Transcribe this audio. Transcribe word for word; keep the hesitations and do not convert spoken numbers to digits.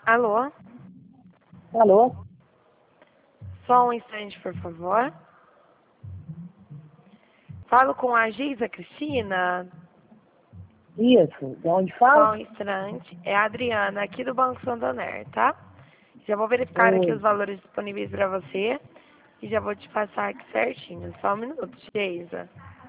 Alô? Alô? Só um instante, por favor. Falo com a Giza Cristina. Isso, de onde Só um fala? instante. É a Adriana, aqui do Banco Santander, tá? Já vou verificar aqui os Oi. valores disponíveis para você e já vou te passar aqui certinho. Só um minuto, Geisa.